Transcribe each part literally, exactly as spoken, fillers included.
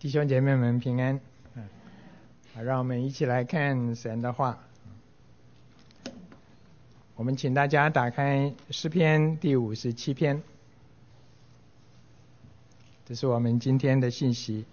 弟兄姐妹们平安。好，让我们一起来看神的话。我们请大家打开诗篇第五十七篇，这是我们今天的信息。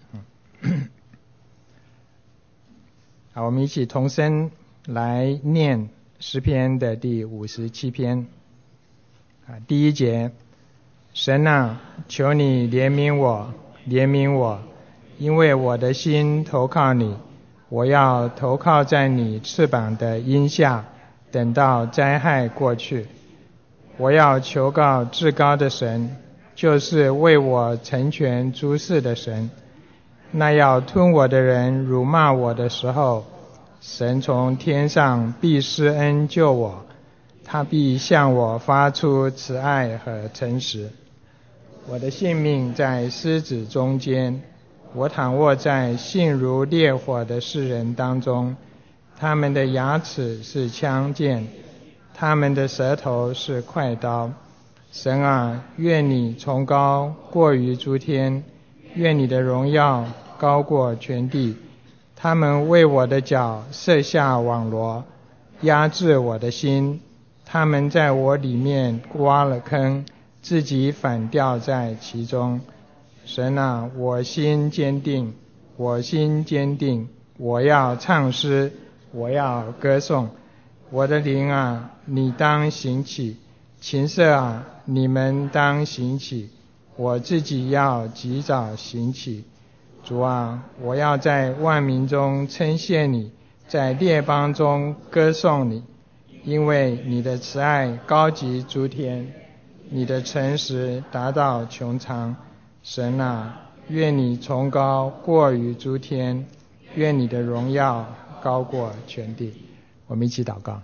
好，我们一起同声来念诗篇的第五十七篇。啊，第一节，神啊，求你怜悯我，怜悯我，因为我的心投靠你，我要投靠在你翅膀的荫下，等到灾害过去。我要求告至高的神，就是为我成全诸事的神。那要吞我的人辱骂我的时候，神从天上必施恩救我，他必向我发出慈爱和诚实。我的性命在狮子中间，我躺卧在性如烈火的世人当中，他们的牙齿是枪剑，他们的舌头是快刀。神啊，愿你崇高过于诸天，愿你的荣耀高过全地。他们为我的脚设下网罗，压制我的心。他们在我里面挖了坑，自己反掉在其中。神啊，我心坚定，我心坚定，我要唱诗，我要歌颂。我的灵啊，你当醒起；琴瑟啊，你们当醒起。我自己要及早醒起。主啊，我要在万民中称谢你，在列邦中歌颂你，因为你的慈爱高及诸天，你的诚实达到穹苍。神啊，愿你崇高过于诸天，愿你的荣耀高过全地。我们一起祷告。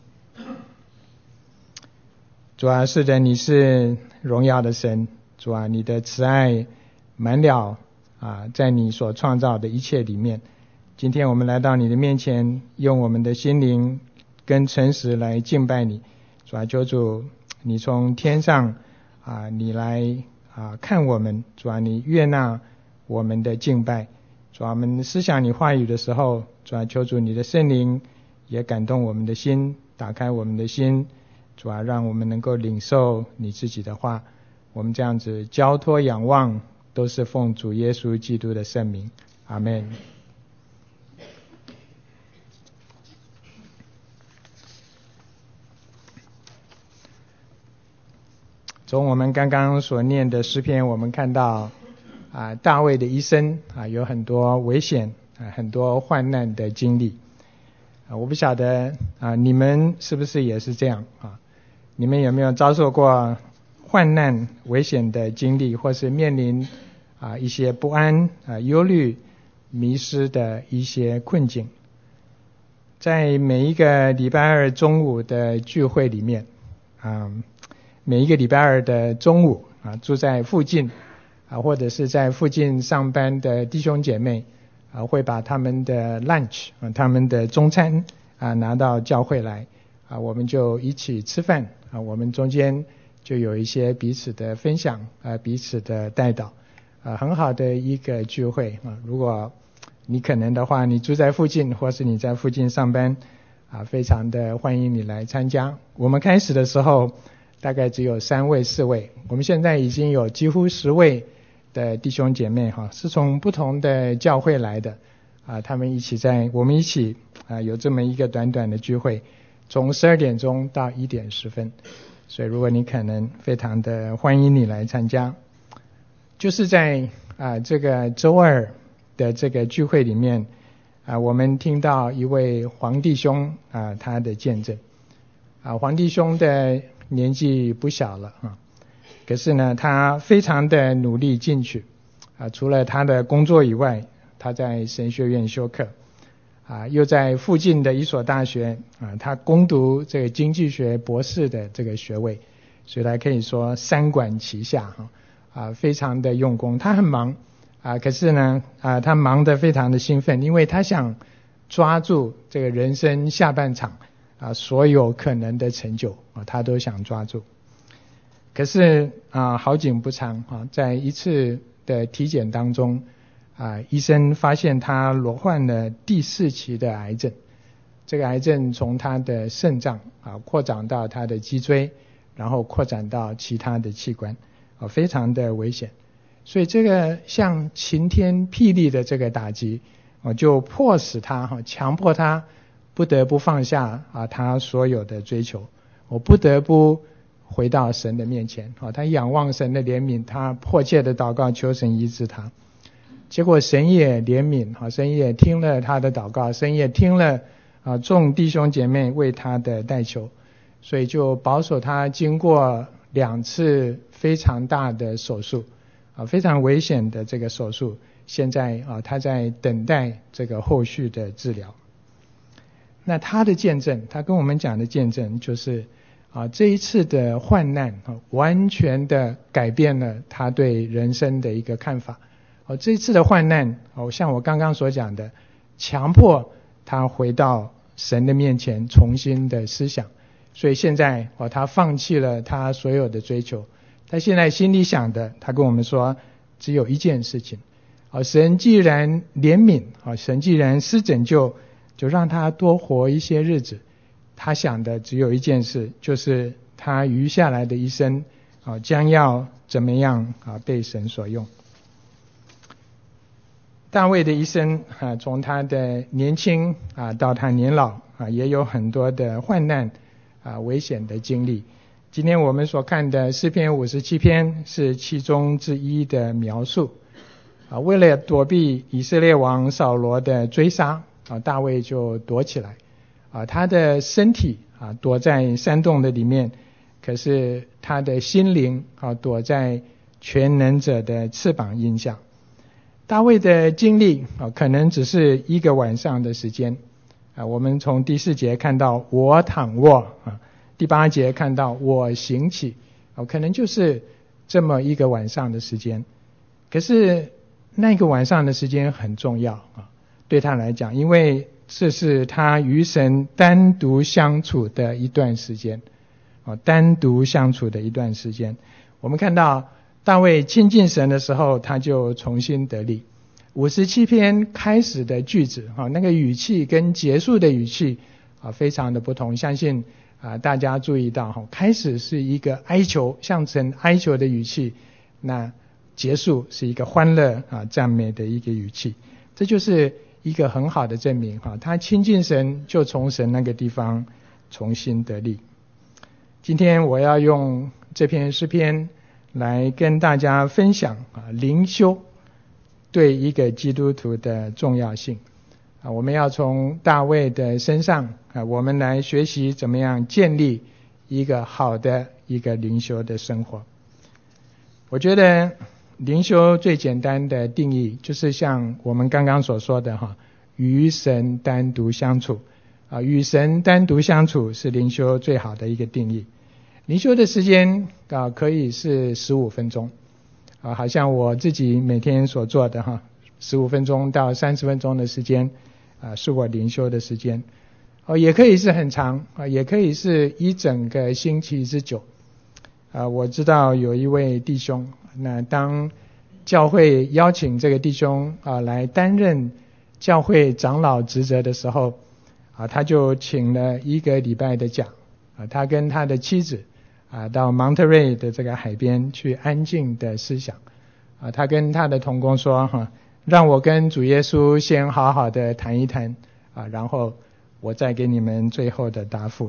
主啊，是的，你是荣耀的神。主啊，你的慈爱满了啊，在你所创造的一切里面。今天我们来到你的面前，用我们的心灵跟诚实来敬拜你。主啊，求主你从天上啊，你来啊看我们。主啊，你悦纳我们的敬拜。主啊，我们思想你话语的时候，主啊，求主你的圣灵也感动我们的心，打开我们的心。主啊，让我们能够领受你自己的话。我们这样子交托仰望，都是奉主耶稣基督的圣名。阿们。从我们刚刚所念的诗篇，我们看到啊，大卫的一生啊，有很多危险啊，很多患难的经历啊。我不晓得啊，你们是不是也是这样啊？你们有没有遭受过患难、危险的经历，或是面临啊一些不安、啊忧虑、迷失的一些困境？在每一个礼拜二中午的聚会里面啊，每一个礼拜二的中午啊，住在附近啊，或者是在附近上班的弟兄姐妹啊，会把他们的 lunch 啊，他们的中餐啊拿到教会来啊，我们就一起吃饭啊，我们中间就有一些彼此的分享啊，彼此的代祷啊，很好的一个聚会啊。如果你可能的话，你住在附近，或是你在附近上班啊，非常的欢迎你来参加。我们开始的时候大概只有三位四位，我们现在已经有几乎十位的弟兄姐妹哈，是从不同的教会来的啊，他们一起在我们一起啊有这么一个短短的聚会，从十二点钟到一点十分。所以如果你可能，非常的欢迎你来参加。就是在啊这个周二的这个聚会里面啊，我们听到一位黄弟兄啊他的见证啊，黄弟兄的年纪不小了啊，可是呢他非常的努力进取啊，除了他的工作以外，他在神学院修课啊，又在附近的一所大学啊，他攻读这个经济学博士的这个学位，所以他可以说三管齐下哈啊，非常的用功。他很忙啊，可是呢啊，他忙得非常的兴奋，因为他想抓住这个人生下半场啊所有可能的成就啊，他都想抓住。可是啊，好景不长啊，在一次的体检当中啊，医生发现他罹患了第四期的癌症。这个癌症从他的肾脏啊扩展到他的脊椎，然后扩展到其他的器官，啊，非常的危险。所以这个像晴天霹雳的这个打击，啊，就迫使他哈，强迫他不得不放下啊他所有的追求，我不得不回到神的面前，啊，他仰望神的怜悯，他迫切的祷告求神医治他。结果神也怜悯，啊，神也听了他的祷告，神也听了啊众弟兄姐妹为他的代求，所以就保守他经过两次非常大的手术，啊，非常危险的这个手术，现在啊他在等待这个后续的治疗。那他的见证，他跟我们讲的见证就是啊这一次的患难啊完全的改变了他对人生的一个看法。哦，这一次的患难，哦，像我刚刚所讲的，强迫他回到神的面前重新的思想，所以现在哦他放弃了他所有的追求，他现在心里想的，他跟我们说只有一件事情，哦，神既然怜悯，哦，神既然施拯救，就让他多活一些日子。他想的只有一件事，就是他余下来的一生，哦，将要怎么样啊被神所用。大卫的一生啊，从他的年轻啊到他年老啊，也有很多的患难啊、危险的经历。今天我们所看的诗篇五十七篇是其中之一的描述啊。为了躲避以色列王扫罗的追杀啊，大卫就躲起来啊，他的身体啊躲在山洞的里面，可是他的心灵啊躲在全能者的翅膀荫下。大卫的经历啊，可能只是一个晚上的时间啊。我们从第四节看到我躺卧啊，第八节看到我行起啊，可能就是这么一个晚上的时间。可是那个晚上的时间很重要啊，对他来讲，因为这是他与神单独相处的一段时间啊，单独相处的一段时间。我们看到大卫亲近神的时候，他就重新得力。五十七篇开始的句子啊，那个语气跟结束的语气啊非常的不同。相信啊大家注意到哈，开始是一个哀求，向神哀求的语气，那结束是一个欢乐啊赞美的一个语气。这就是一个很好的证明哈，他亲近神就从神那个地方重新得力。今天我要用这篇诗篇来跟大家分享啊灵修对一个基督徒的重要性啊。我们要从大卫的身上啊，我们来学习怎么样建立一个好的一个灵修的生活。我觉得灵修最简单的定义就是像我们刚刚所说的哈，与神单独相处啊，与神单独相处是灵修最好的一个定义。灵修的时间啊，可以是十五分钟啊，好像我自己每天所做的哈，十五分钟到三十分钟的时间啊，是我灵修的时间。哦，也可以是很长啊，也可以是一整个星期之久啊。我知道有一位弟兄，那当教会邀请这个弟兄啊来担任教会长老职责的时候啊，他就请了一个礼拜的假啊，他跟他的妻子啊，到 Monterey 的这个海边去安静的思想啊，他跟他的同工说哈，让我跟主耶稣先好好的谈一谈啊，然后我再给你们最后的答复。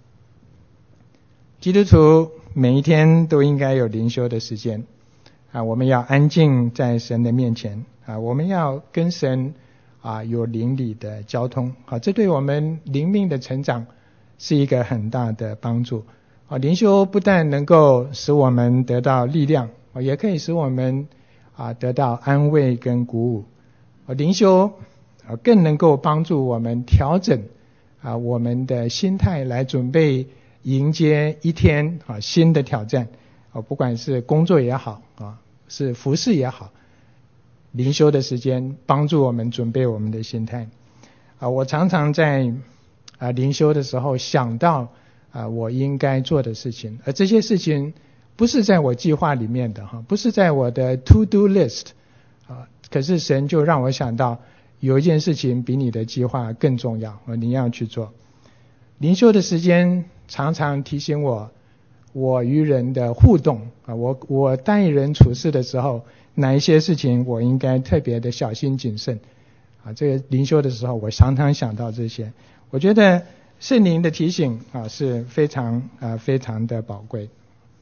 基督徒每一天都应该有灵修的时间啊，我们要安静在神的面前啊，我们要跟神啊有灵里的交通啊，这对我们灵命的成长是一个很大的帮助啊。灵修不但能够使我们得到力量啊，也可以使我们啊得到安慰跟鼓舞啊。灵修啊更能够帮助我们调整啊我们的心态，来准备迎接一天啊新的挑战啊，不管是工作也好啊，是服事也好，灵修的时间帮助我们准备我们的心态啊。我常常在啊灵修的时候想到啊我应该做的事情，而这些事情不是在我计划里面的哈，不是在我的 to do list 啊，可是神就让我想到有一件事情比你的计划更重要，你要去做。灵修的时间常常提醒我，我与人的互动啊，我我待人处事的时候，哪一些事情我应该特别的小心谨慎啊。这个灵修的时候，我常常想到这些。我觉得圣灵的提醒啊是非常啊非常的宝贵。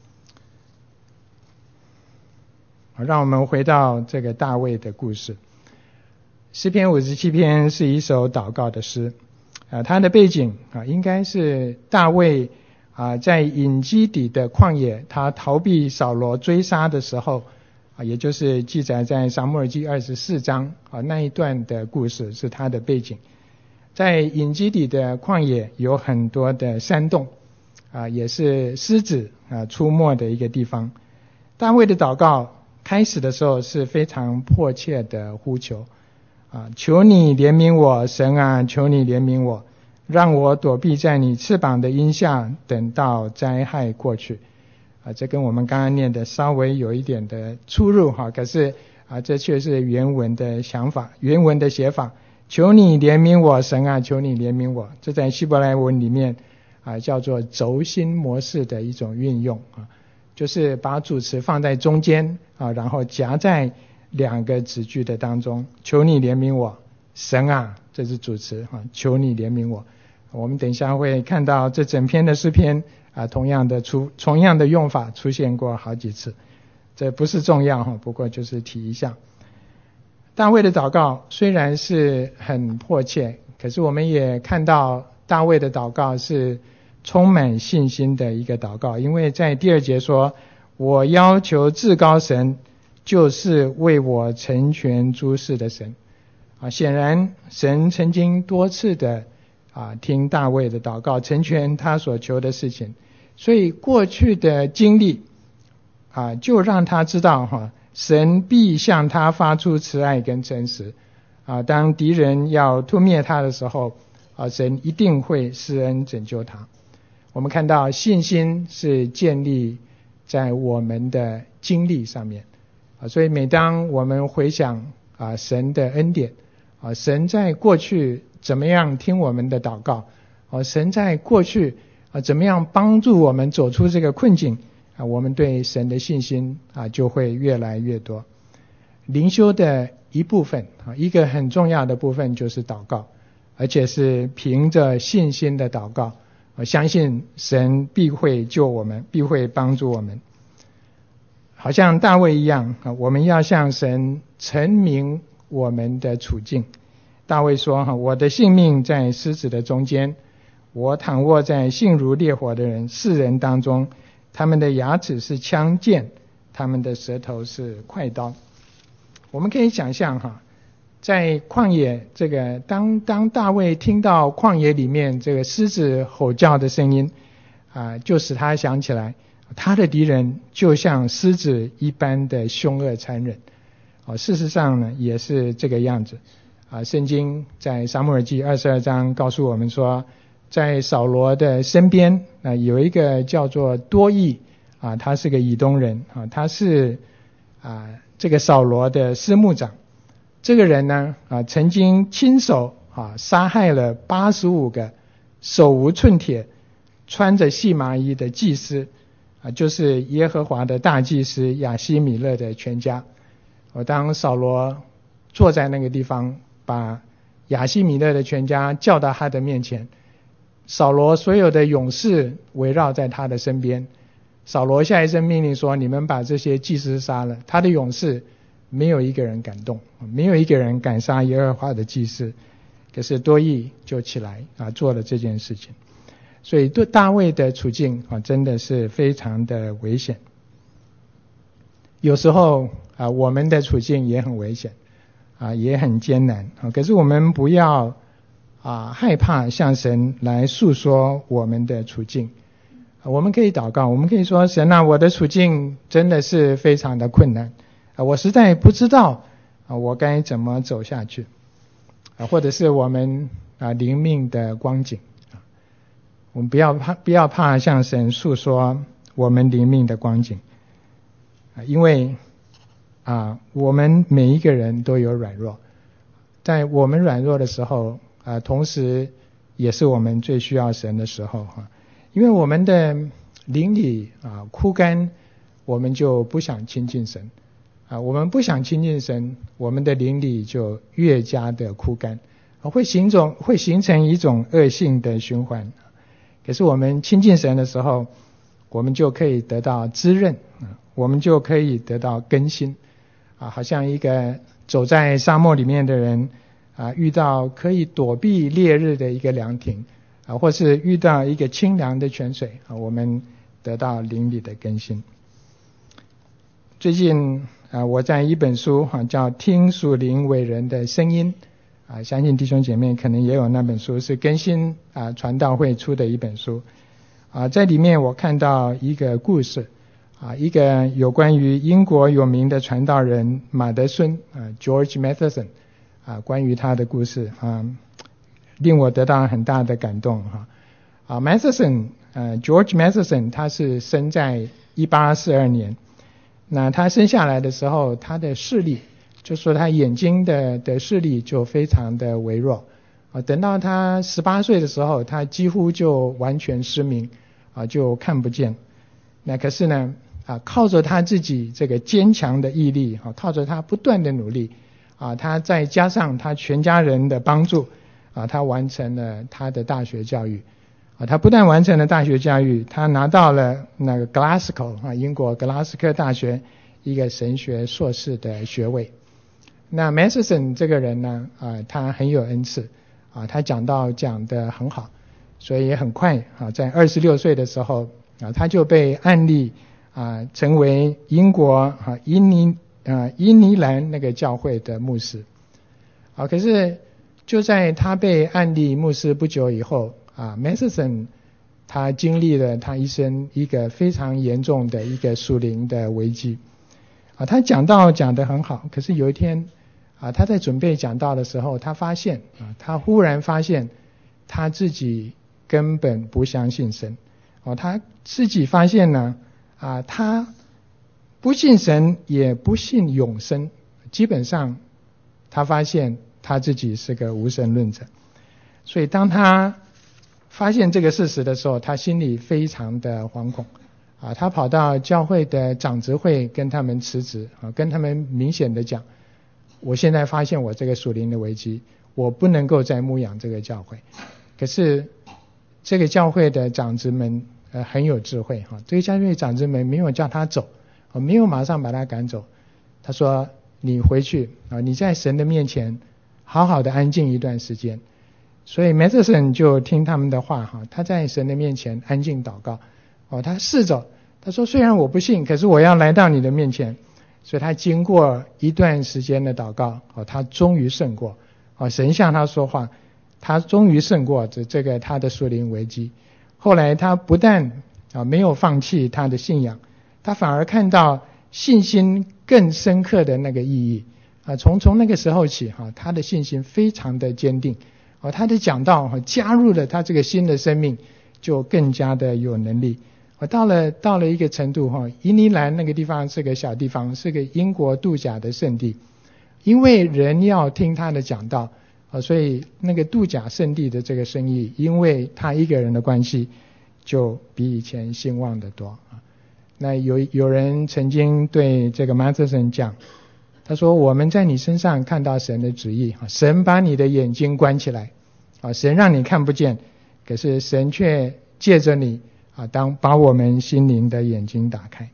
好，让我们回到这个大卫的故事。诗篇五十七篇是一首祷告的诗。啊，它的背景啊，应该是大卫啊，在隐基底的旷野，他逃避扫罗追杀的时候啊，也就是记载在撒母耳记二十四章啊那一段的故事是他的背景。在隐基底的旷野有很多的山洞啊，也是狮子啊出没的一个地方。大卫的祷告开始的时候是非常迫切的呼求。啊，求你怜悯我，神啊，求你怜悯我，让我躲避在你翅膀的荫下，等到灾害过去。啊，这跟我们刚刚念的稍微有一点的出入哈，可是啊，这却是原文的想法，原文的写法。求你怜悯我，神啊，求你怜悯我。这在希伯来文里面啊，叫做轴心模式的一种运用啊，就是把主词放在中间啊，然后夹在两个子句的当中，求你怜悯我，神啊，这是主词啊，求你怜悯我。我们等一下会看到这整篇的诗篇啊，同样的出同样的用法出现过好几次，这不是重要哈，不过就是提一下。大卫的祷告虽然是很迫切，可是我们也看到大卫的祷告是充满信心的一个祷告，因为在第二节说，我要求至高神，就是为我成全诸事的神啊，显然神曾经多次的啊听大卫的祷告，成全他所求的事情，所以过去的经历啊就让他知道哈、啊，神必向他发出慈爱跟诚实啊，当敌人要吞灭他的时候啊，神一定会施恩拯救他。我们看到信心是建立在我们的经历上面。啊，所以每当我们回想啊神的恩典啊，神在过去怎么样听我们的祷告啊，神在过去啊怎么样帮助我们走出这个困境啊，我们对神的信心啊就会越来越多。灵修的一部分啊，一个很重要的部分就是祷告，而且是凭着信心的祷告，我相信神必会救我们，必会帮助我们。好像大卫一样啊，我们要向神陈明我们的处境。大卫说哈，我的性命在狮子的中间，我躺卧在性如烈火的人世人当中，他们的牙齿是枪剑，他们的舌头是快刀。我们可以想象哈，在旷野这个当当大卫听到旷野里面这个狮子吼叫的声音啊，就使他想起来他的敌人就像狮子一般的凶恶残忍。哦，事实上呢也是这个样子啊。圣经在撒母耳记二十二章告诉我们说，在扫罗的身边啊有一个叫做多益啊，他是个以东人啊，他是啊这个扫罗的司牧长。这个人呢啊曾经亲手啊杀害了八十五个手无寸铁穿着细麻衣的祭司啊，就是耶和华的大祭司亚希米勒的全家。我当扫罗坐在那个地方，把亚希米勒的全家叫到他的面前，扫罗所有的勇士围绕在他的身边。扫罗下一声命令说，你们把这些祭司杀了。他的勇士没有一个人敢动，没有一个人敢杀耶和华的祭司。可是多益就起来啊，做了这件事情。所以对大卫的处境啊，真的是非常的危险。有时候啊，我们的处境也很危险啊，也很艰难啊。可是我们不要啊害怕向神来诉说我们的处境。啊，我们可以祷告，我们可以说，神啊，我的处境真的是非常的困难啊，我实在不知道啊我该怎么走下去啊，或者是我们啊灵命的光景。我们不要怕，不要怕向神诉说我们灵命的光景，因为啊，我们每一个人都有软弱，在我们软弱的时候啊，同时也是我们最需要神的时候哈、啊，因为我们的灵里啊枯干，我们就不想亲近神啊，我们不想亲近神，我们的灵里就越加的枯干，啊、会形成会形成一种恶性的循环。可是我们亲近神的时候，我们就可以得到滋润，我们就可以得到更新啊，好像一个走在沙漠里面的人啊，遇到可以躲避烈日的一个凉亭啊，或是遇到一个清凉的泉水啊，我们得到灵里的更新。最近啊，我在一本书哈、啊、叫《听属灵伟人的声音》啊，相信弟兄姐妹可能也有那本书，是更新啊传道会出的一本书啊，在里面我看到一个故事啊，一个有关于英国有名的传道人马德孙啊 George Matheson 啊，关于他的故事啊，令我得到很大的感动哈啊 Matheson 呃 George Matheson 他是生在一八四二年，那他生下来的时候，他的视力就说他眼睛的的视力就非常的微弱啊，等到他十八岁的时候，他几乎就完全失明啊，就看不见。那可是呢啊，靠着他自己这个坚强的毅力啊，靠着他不断的努力啊，他再加上他全家人的帮助啊，他完成了他的大学教育啊，他不但完成了大学教育，他拿到了那个 Glasgow 啊，英国格拉斯哥大学一个神学硕士的学位。那 Matheson 这个人呢啊，他很有恩赐啊，他讲道讲得很好，所以很快啊，在二十六岁的时候啊，他就被按立啊，成为英国啊英尼啊英尼兰那个教会的牧师。啊，可是就在他被按立牧师不久以后啊 ，Matheson 他经历了他一生一个非常严重的一个属灵的危机。啊，他讲道讲得很好，可是有一天啊，他在准备讲道的时候，他发现啊，他忽然发现他自己根本不相信神。哦，他自己发现呢，啊，他不信神，也不信永生。基本上，他发现他自己是个无神论者。所以，当他发现这个事实的时候，他心里非常的惶恐。啊，他跑到教会的长执会跟他们辞职，啊，跟他们明显的讲，我现在发现我这个属灵的危机，我不能够再牧养这个教会。可是，这个教会的长执们呃很有智慧哈，这个教会长执们没有叫他走，没有马上把他赶走。他说你回去啊，你在神的面前好好的安静一段时间。所以 Matheson 就听他们的话哈，他在神的面前安静祷告。哦，他试着他说虽然我不信，可是我要来到你的面前。所以他经过一段时间的祷告，哦，他终于胜过，哦，神向他说话，他终于胜过这这个他的属灵危机。后来他不但啊没有放弃他的信仰，他反而看到信心更深刻的那个意义啊。从从那个时候起哈，他的信心非常的坚定，哦，他的讲道哈加入了他这个新的生命，就更加的有能力。我到了到了一个程度哈，英尼兰那个地方是个小地方，是个英国度假的圣地，因为人要听他的讲道啊，所以那个度假圣地的这个生意，因为他一个人的关系，就比以前兴旺得多啊。那有有人曾经对这个 Matheson 讲，他说我们在你身上看到神的旨意啊，神把你的眼睛关起来啊，神让你看不见，可是神却借着你啊，当把我们心灵的眼睛打开。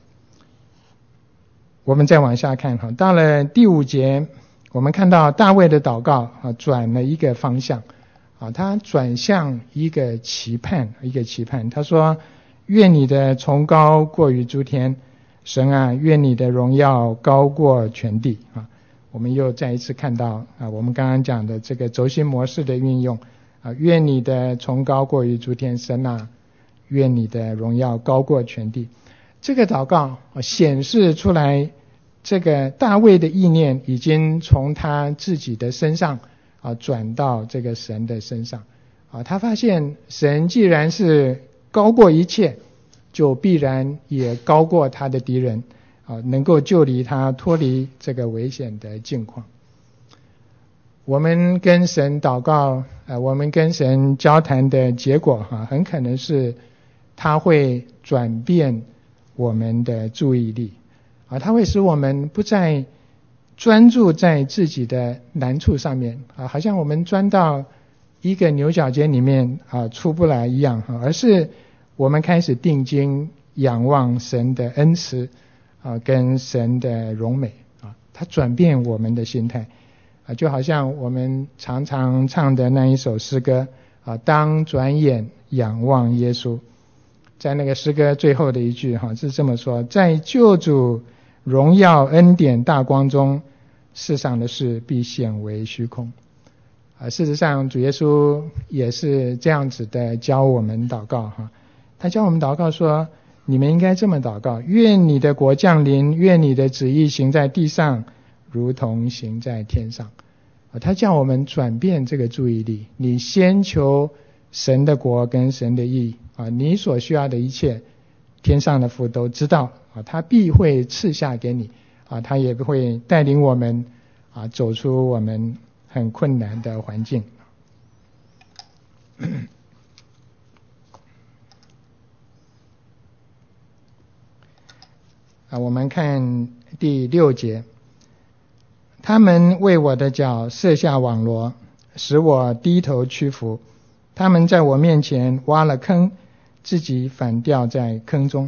我们再往下看哈，到了第五节，我们看到大卫的祷告啊，转了一个方向啊，他转向一个期盼，一个期盼。他说：愿你的崇高过于诸天，神啊，愿你的荣耀高过全地啊。我们又再一次看到啊，我们刚刚讲的这个轴心模式的运用啊，愿你的崇高过于诸天，神啊，愿你的荣耀高过全地。这个祷告显示出来，这个大卫的意念已经从他自己的身上啊转到这个神的身上啊。他发现神既然是高过一切，就必然也高过他的敌人啊，能够救离他脱离这个危险的境况。我们跟神祷告，呃，我们跟神交谈的结果哈、啊，很可能是他会转变我们的注意力啊，他会使我们不再专注在自己的难处上面啊，好像我们钻到一个牛角尖里面啊出不来一样哈、啊，而是我们开始定睛仰望神的恩慈啊，跟神的荣美啊，它转变我们的心态啊，就好像我们常常唱的那一首诗歌啊，当转眼仰望耶稣，在那个诗歌最后的一句哈、啊、是这么说：在救主荣耀恩典大光中，世上的事必显为虚空啊。事实上主耶稣也是这样子的教我们祷告哈、啊，他教我们祷告说，你们应该这么祷告：愿你的国降临，愿你的旨意行在地上如同行在天上啊。他叫我们转变这个注意力，你先求神的国跟神的义啊，你所需要的一切天上的父都知道啊，他必会赐下给你啊，他也会带领我们啊走出我们很困难的环境。啊，我们看第六节，他们为我的脚设下网罗，使我低头屈服。他们在我面前挖了坑，自己反掉在坑中。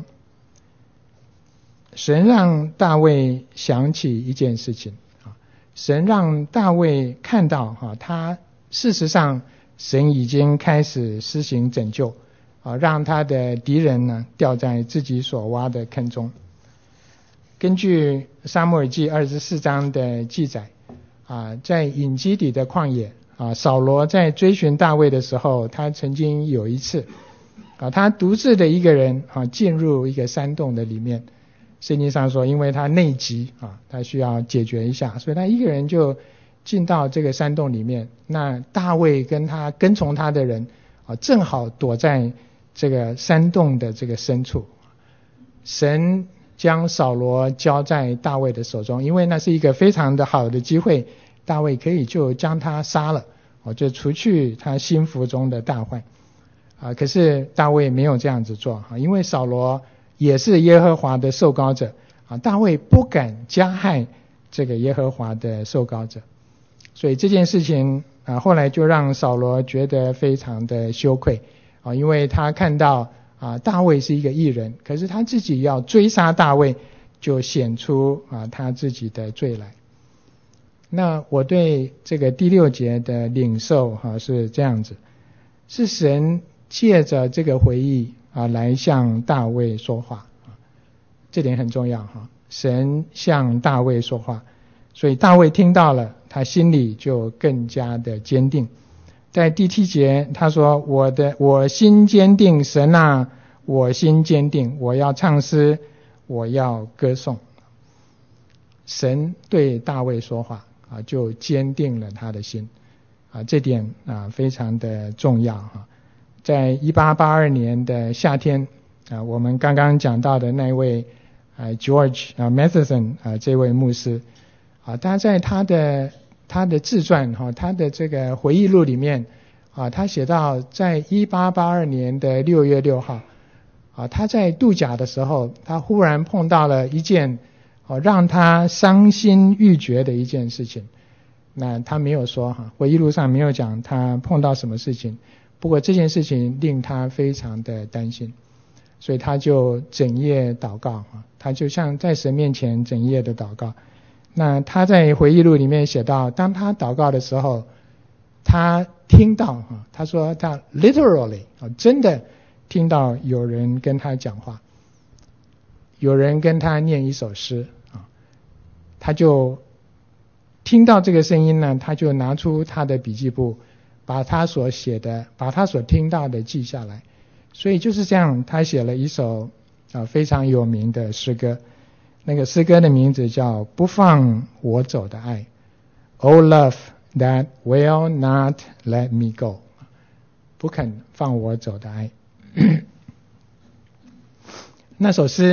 神让大卫想起一件事情啊，神让大卫看到哈，他事实上神已经开始施行拯救啊，让他的敌人呢掉在自己所挖的坑中。根据撒母耳记二十四章的记载啊，在隐基底的旷野啊，扫罗在追寻大卫的时候，他曾经有一次啊，他独自的一个人啊进入一个山洞的里面。圣经上说，因为他内急啊，他需要解决一下，所以他一个人就进到这个山洞里面。那大卫跟他跟从他的人啊，正好躲在这个山洞的这个深处。神将扫罗交在大卫的手中，因为那是一个非常的好的机会，大卫可以就将他杀了，就除去他心腹中的大患啊。可是大卫没有这样子做啊，因为扫罗也是耶和华的受膏者啊，大卫不敢加害这个耶和华的受膏者，所以这件事情啊，后来就让扫罗觉得非常的羞愧啊，因为他看到啊，大卫是一个义人，可是他自己要追杀大卫，就显出啊他自己的罪来。那我对这个第六节的领受哈、啊、是这样子，是神借着这个回忆啊来向大卫说话啊，这点很重要哈、啊。神向大卫说话，所以大卫听到了，他心里就更加的坚定。在第七节他说，我的我心坚定，神啊，我心坚定，我要唱诗，我要歌颂。神对大卫说话啊，就坚定了他的心啊，这点啊非常的重要哈。在一八八二年的夏天啊，我们刚刚讲到的那位啊 George 啊 Matheson 啊这位牧师啊，他在他的他的自传哈，他的这个回忆录里面啊，他写到在一八八二年的六月六号啊，他在度假的时候，他忽然碰到了一件哦让他伤心欲绝的一件事情。那他没有说哈，回忆录上没有讲他碰到什么事情，不过这件事情令他非常的担心，所以他就整夜祷告啊，他就像在神面前整夜的祷告。那他在回忆录里面写到，当他祷告的时候，他听到啊，他说他 literally 啊，真的听到有人跟他讲话，有人跟他念一首诗啊，他就听到这个声音呢，他就拿出他的笔记簿，把他所写的，把他所听到的记下来。所以就是这样，他写了一首啊非常有名的诗歌。那个诗歌的名字叫《不放我走的爱》 ，Oh love that will not let me go， 不肯放我走的爱。那首诗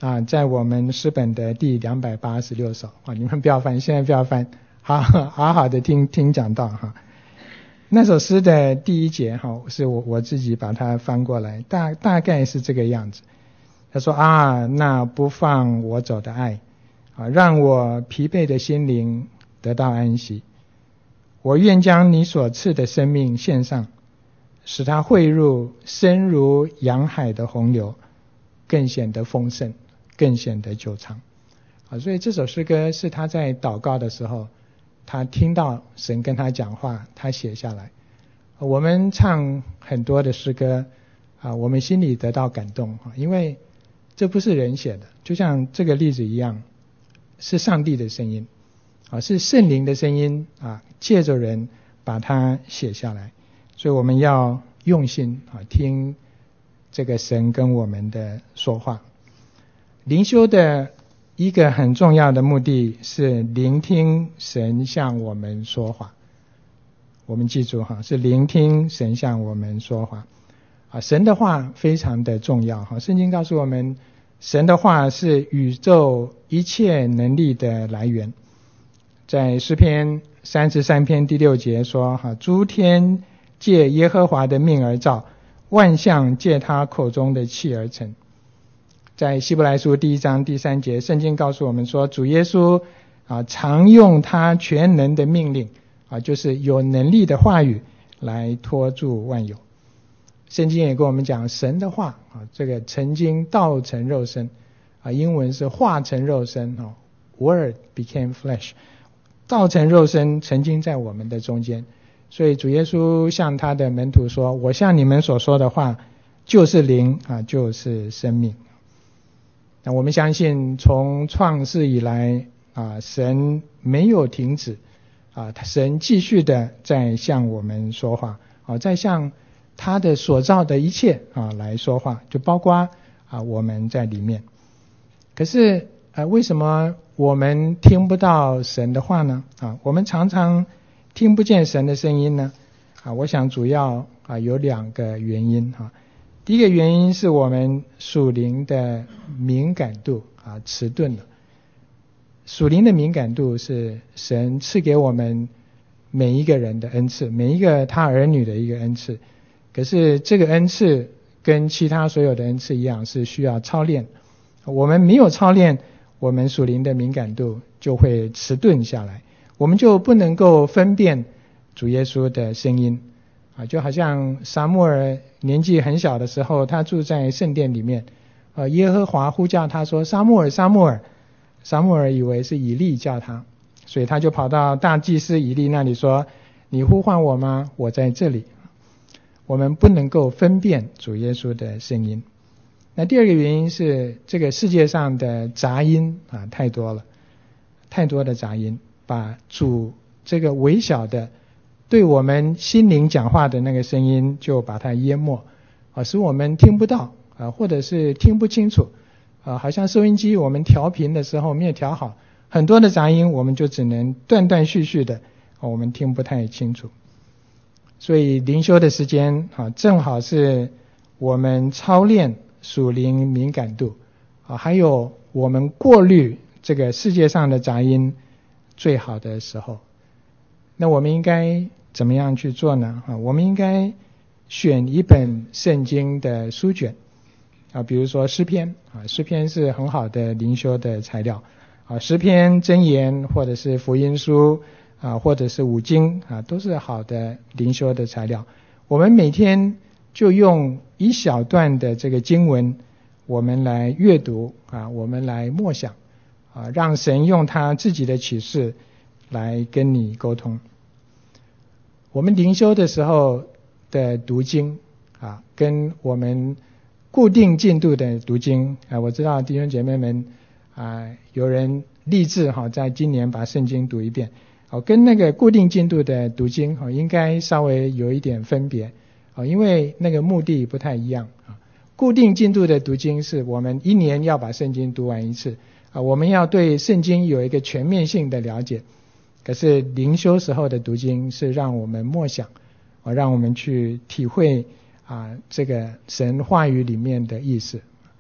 啊，在我们诗本的第两百八十六首啊，你们不要翻，现在不要翻，好好好的听听讲道哈。那首诗的第一节哈，是我我自己把它翻过来，大大概是这个样子。他说啊，那不放我走的爱啊，让我疲惫的心灵得到安息。我愿将你所赐的生命献上，使它汇入深如洋海的洪流，更显得丰盛，更显得久长。啊，所以这首诗歌是他在祷告的时候，他听到神跟他讲话，他写下来。我们唱很多的诗歌啊，我们心里得到感动啊，因为这不是人写的，就像这个例子一样，是上帝的声音啊，是圣灵的声音啊，借着人把它写下来。所以我们要用心啊，听这个神跟我们的说话。灵修的一个很重要的目的是聆听神向我们说话。我们记住哈，是聆听神向我们说话啊，神的话非常的重要哈。圣经告诉我们，神的话是宇宙一切能力的来源。在诗篇三十三篇第六节说哈，诸天借耶和华的命而造，万象借他口中的气而成。在希伯来书第一章第三节，圣经告诉我们说，主耶稣啊，常用他全能的命令啊，就是有能力的话语来托住万有。圣经也跟我们讲，神的话啊，这个曾经道成肉身啊，英文是化成肉身啊 ，Word became flesh， 道成肉身，曾经在我们的中间。所以主耶稣向他的门徒说，我向你们所说的话就是灵啊，就是生命。那我们相信从创世以来啊，神没有停止啊，神继续的在向我们说话啊，在向他的所造的一切啊来说话，就包括啊我们在里面。可是啊，为什么我们听不到神的话呢？啊，我们常常听不见神的声音呢？啊，我想主要啊有两个原因哈。第一个原因是我们属灵的敏感度啊迟钝了。属灵的敏感度是神赐给我们每一个人的恩赐，每一个他儿女的一个恩赐。可是这个恩赐跟其他所有的恩赐一样，是需要操练。我们没有操练，我们属灵的敏感度就会迟钝下来，我们就不能够分辨主耶稣的声音啊，就好像撒母耳年纪很小的时候，他住在圣殿里面，呃，耶和华呼叫他说，撒母耳，撒母耳。撒母耳以为是以利叫他，所以他就跑到大祭司以利那里说，你呼唤我吗？我在这里。我们不能够分辨主耶稣的声音。那第二个原因是这个世界上的杂音啊太多了，太多的杂音把主这个微小的对我们心灵讲话的那个声音就把它淹没啊，使我们听不到啊，或者是听不清楚啊，好像收音机我们调频的时候没有调好，很多的杂音我们就只能断断续续的，啊，我们听不太清楚。所以灵修的时间啊，正好是我们操练属灵敏感度啊，还有我们过滤这个世界上的杂音最好的时候。那我们应该怎么样去做呢？啊，我们应该选一本圣经的书卷啊，比如说诗篇啊，诗篇是很好的灵修的材料啊，诗篇、箴言或者是福音书啊，或者是五经啊，都是好的灵修的材料。我们每天就用一小段的这个经文，我们来阅读啊，我们来默想啊，让神用他自己的启示来跟你沟通。我们灵修的时候的读经啊，跟我们固定进度的读经啊，我知道弟兄姐妹们啊，有人立志哈，在今年把圣经读一遍，哦，跟那个固定进度的读经哦，应该稍微有一点分别哦，因为那个目的不太一样啊。固定进度的读经是我们一年要把圣经读完一次啊，我们要对圣经有一个全面性的了解。可是灵修时候的读经是让我们默想啊，让我们去体会啊这个神话语里面的意思。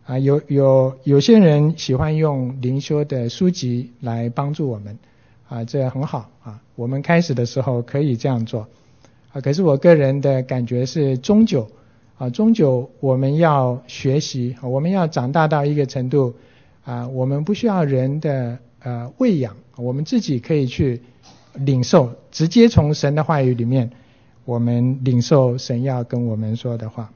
啊，有有有些人喜欢用灵修的书籍来帮助我们，啊，这很好啊。我们开始的时候可以这样做，啊，可是我个人的感觉是，终究啊，终究我们要学习，我们要长大到一个程度，啊，我们不需要人的呃喂养，我们自己可以去领受，直接从神的话语里面，我们领受神要跟我们说的话。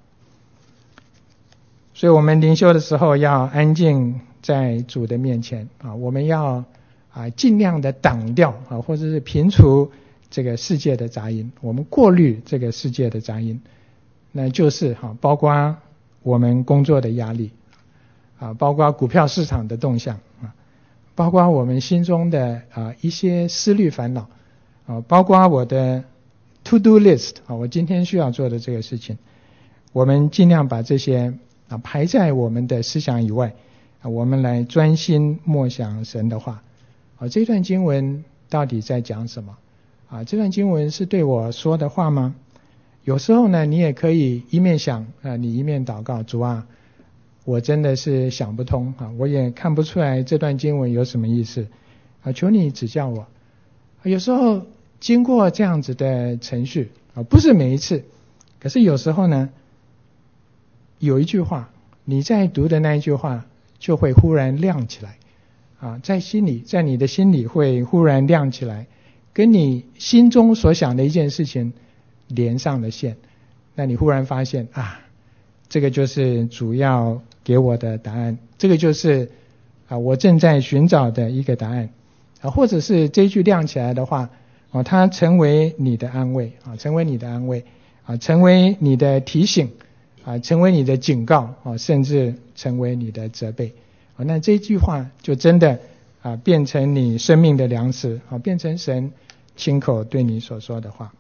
所以我们灵修的时候要安静在主的面前啊，我们要啊尽量的挡掉啊，或者是平除这个世界的杂音，我们过滤这个世界的杂音，那就是哈，包括我们工作的压力啊，包括股票市场的动向啊，包括我们心中的啊一些思虑烦恼啊，包括我的 to do list 啊，我今天需要做的这个事情，我们尽量把这些啊排在我们的思想以外啊，我们来专心默想神的话啊。这段经文到底在讲什么啊？这段经文是对我说的话吗？有时候呢，你也可以一面想啊，你一面祷告，主啊，我真的是想不通啊，我也看不出来这段经文有什么意思啊，求你指教我。有时候经过这样子的程序啊，不是每一次，可是有时候呢，有一句话，你在读的那一句话就会忽然亮起来啊，在心里，在你的心里会忽然亮起来，跟你心中所想的一件事情连上了线，那你忽然发现啊，这个就是主要给我的答案，这个就是啊我正在寻找的一个答案啊，或者是这一句亮起来的话啊，它成为你的安慰啊，成为你的安慰啊，成为你的提醒啊，成为你的警告啊，甚至成为你的责备啊，那这句话就真的啊变成你生命的粮食啊，变成神亲口对你所说的话。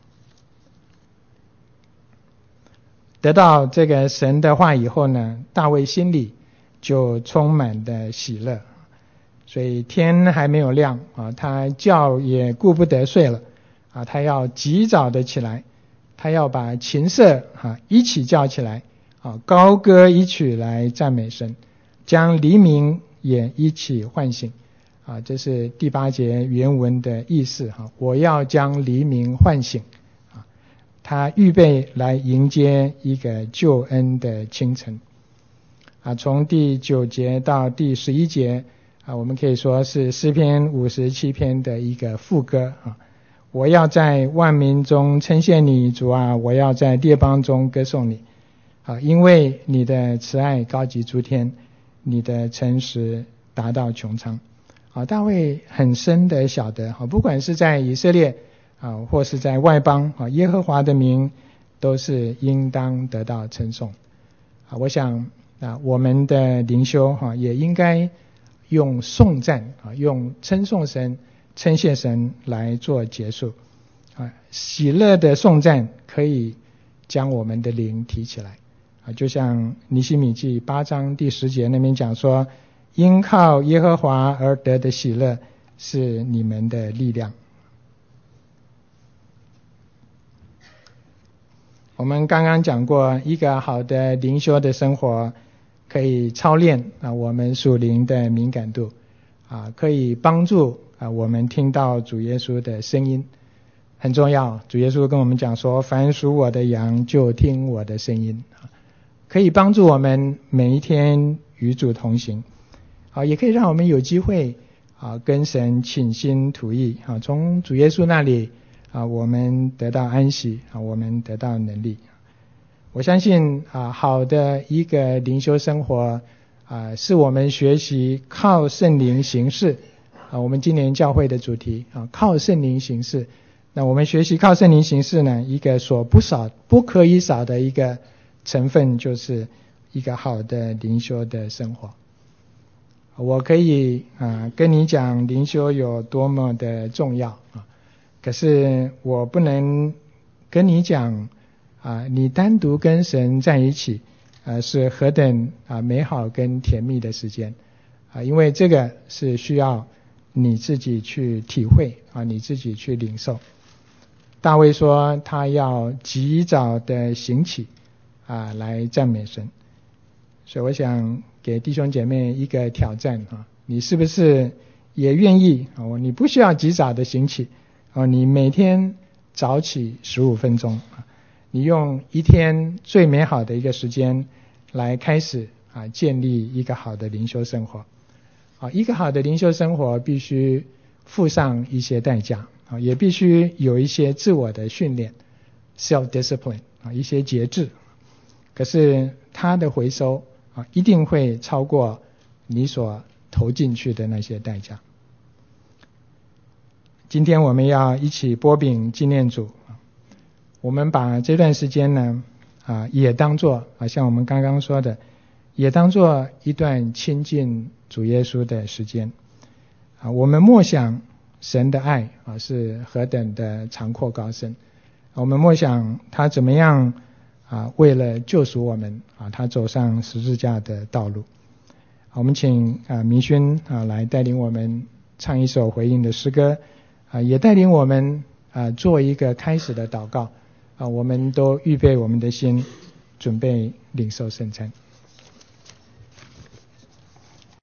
得到这个神的话以后呢，大卫心里就充满的喜乐，所以天还没有亮啊，他觉也顾不得睡了啊，他要及早的起来，他要把琴瑟啊一起叫起来啊，高歌一曲来赞美神，将黎明也一起唤醒啊，这是第八节原文的意思哈，我要将黎明唤醒啊，他预备来迎接一个救恩的清晨啊。从第九节到第十一节啊，我们可以说是诗篇五十七篇的一个副歌啊。我要在万民中称谢你，主啊，我要在列邦中歌颂你啊，因为你的慈爱高及诸天，你的诚实达到穹苍啊。大卫很深的晓得啊，不管是在以色列啊，或是在外邦啊，耶和华的名都是应当得到称颂啊。我想啊，我们的灵修哈、啊，也应该用颂赞啊，用称颂神、称谢神来做结束啊。喜乐的颂赞可以将我们的灵提起来啊，就像尼希米记八章第十节那边讲说，因靠耶和华而得的喜乐是你们的力量。我们刚刚讲过，一个好的灵修的生活可以操练啊我们属灵的敏感度啊，可以帮助啊我们听到主耶稣的声音，很重要。主耶稣跟我们讲说，凡属我的羊就听我的声音啊，可以帮助我们每一天与主同行啊，也可以让我们有机会啊跟神倾心吐意啊，从主耶稣那里啊，我们得到安息啊，我们得到能力。我相信啊，好的一个灵修生活啊，是我们学习靠圣灵行事啊。我们今年教会的主题啊，靠圣灵行事。那我们学习靠圣灵行事呢，一个所不少、不可以少的一个成分，就是一个好的灵修的生活。我可以啊跟你讲灵修有多么的重要啊。可是我不能跟你讲啊，你单独跟神在一起啊是何等啊美好跟甜蜜的时间啊，因为这个是需要你自己去体会啊，你自己去领受。大卫说他要及早的醒起啊来赞美神，所以我想给弟兄姐妹一个挑战啊，你是不是也愿意啊？你不需要及早的醒起啊，你每天早起十五分钟啊，你用一天最美好的一个时间来开始啊，建立一个好的灵修生活啊。一个好的灵修生活必须付上一些代价啊，也必须有一些自我的训练 self discipline 啊，一些节制。可是它的回收啊，一定会超过你所投进去的那些代价。今天我们要一起擘饼纪念主，我们把这段时间呢啊，也当作啊，像我们刚刚说的，也当作一段亲近主耶稣的时间啊。我们默想神的爱啊是何等的长阔高深，我们默想他怎么样啊，为了救赎我们啊，他走上十字架的道路。我们请啊明勋啊来带领我们唱一首回应的诗歌啊，也带领我们啊做一个开始的祷告啊，我们都预备我们的心，准备领受圣餐。